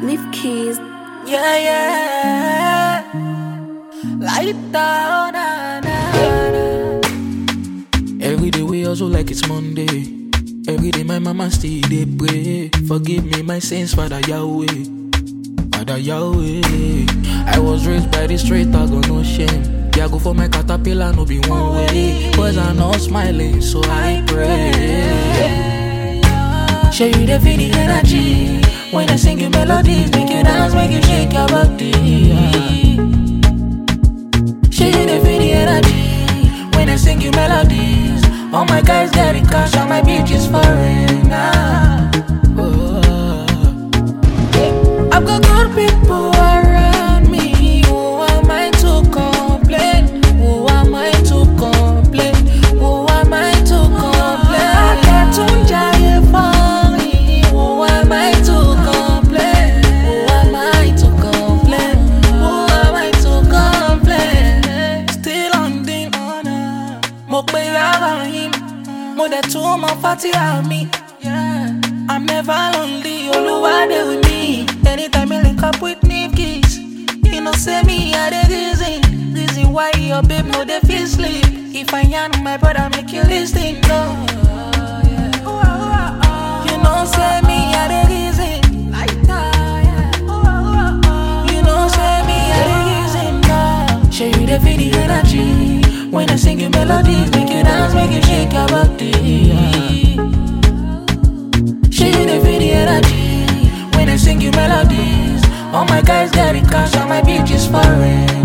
Leaf keys. Yeah, yeah. Light down, na, na, na. Every day we hustle like it's Monday. Every day my mama still dey pray. Forgive me my sins, Father Yahweh. Father Yahweh. I was raised by the street, I got no shame. Yeah, go for my caterpillar, no be one way. Boys are not smiling, so I pray. Show you the feel the energy. When I sing you melodies, make you dance, make you shake your body. Show you the feel the energy. When I sing you melodies, all my guys get it cash, all my bitches foreign. I've got good people around me. Who am I to complain? Who am I to complain? Who am I to complain? I can't giant for me. Who am I to complain? Who am I to complain? Who am I to complain? Still on the honor. Mo pe around him. Mo de too mo fatty at me. Yeah. I'm never lonely. Oluwa dey with me. Anytime you link up with Nikki's, you know say me I the reason why your babe no dey feel sleep. If I yarn my brother make you listen, no. You know say me I the reason. You know say me I the reason, no. Show you the feel the energy. When I sing you melodies, make you dance, make you shake your body. Show you the feel the energy. When I sing you melodies, all my guys get it cash, all my bitches foreign.